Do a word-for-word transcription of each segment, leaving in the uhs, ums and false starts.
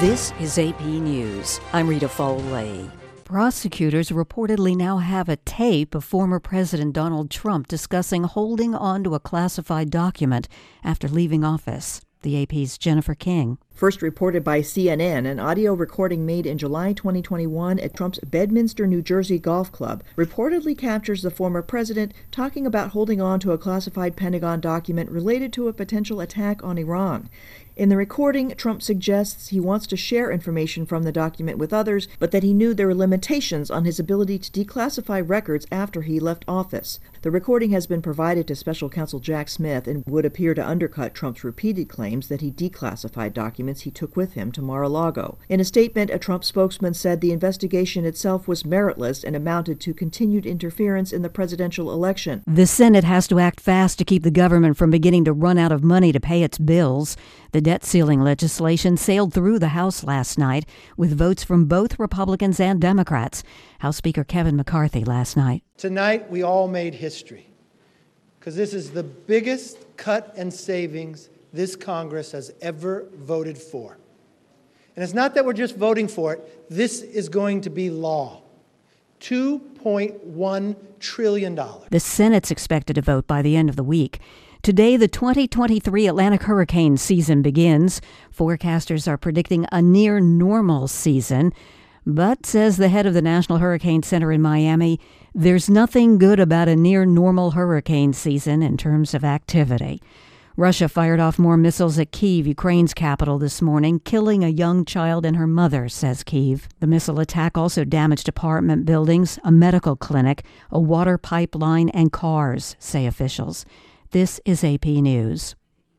This is A P News. I'm Rita Foley. Prosecutors reportedly now have a tape of former President Donald Trump discussing holding on to a classified document after leaving office. The A P's Jennifer King. First reported by C N N, an audio recording made in July twenty twenty-one at Trump's Bedminster, New Jersey golf club reportedly captures the former president talking about holding on to a classified Pentagon document related to a potential attack on Iran. In the recording, Trump suggests he wants to share information from the document with others, but that he knew there were limitations on his ability to declassify records after he left office. The recording has been provided to Special Counsel Jack Smith and would appear to undercut Trump's repeated claims that he declassified documents he took with him to Mar-a-Lago. In a statement, a Trump spokesman said the investigation itself was meritless and amounted to continued interference in the presidential election. The Senate has to act fast to keep the government from beginning to run out of money to pay its bills. The debt ceiling legislation sailed through the House last night with votes from both Republicans and Democrats. House Speaker Kevin McCarthy last night. Tonight, we all made history because this is the biggest cut and savings this Congress has ever voted for. And it's not that we're just voting for it. This is going to be law. two point one trillion dollars. The Senate's expected to vote by the end of the week. Today, the twenty twenty-three Atlantic hurricane season begins. Forecasters are predicting a near-normal season. But, says the head of the National Hurricane Center in Miami, there's nothing good about a near-normal hurricane season in terms of activity. Russia fired off more missiles at Kyiv, Ukraine's capital, this morning, killing a young child and her mother, says Kyiv. The missile attack also damaged apartment buildings, a medical clinic, a water pipeline, and cars, say officials. This is A P News.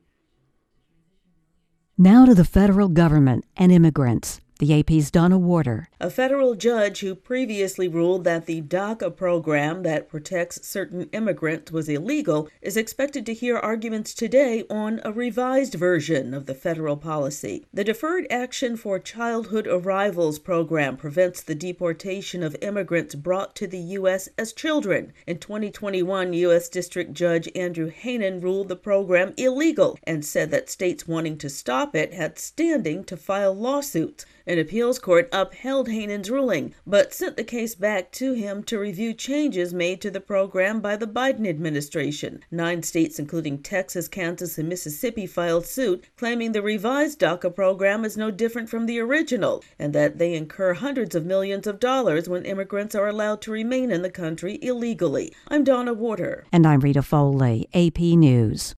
Now to the federal government and immigrants. The A P's Donna Warder. A federal judge who previously ruled that the DACA program that protects certain immigrants was illegal is expected to hear arguments today on a revised version of the federal policy. The Deferred Action for Childhood Arrivals program prevents the deportation of immigrants brought to the U S as children. In twenty twenty-one, U S District Judge Andrew Hanen ruled the program illegal and said that states wanting to stop it had standing to file lawsuits. An appeals court upheld Hanen's ruling, but sent the case back to him to review changes made to the program by the Biden administration. Nine states, including Texas, Kansas, and Mississippi, filed suit, claiming the revised DACA program is no different from the original, and that they incur hundreds of millions of dollars when immigrants are allowed to remain in the country illegally. I'm Donna Warder. And I'm Rita Foley, A P News.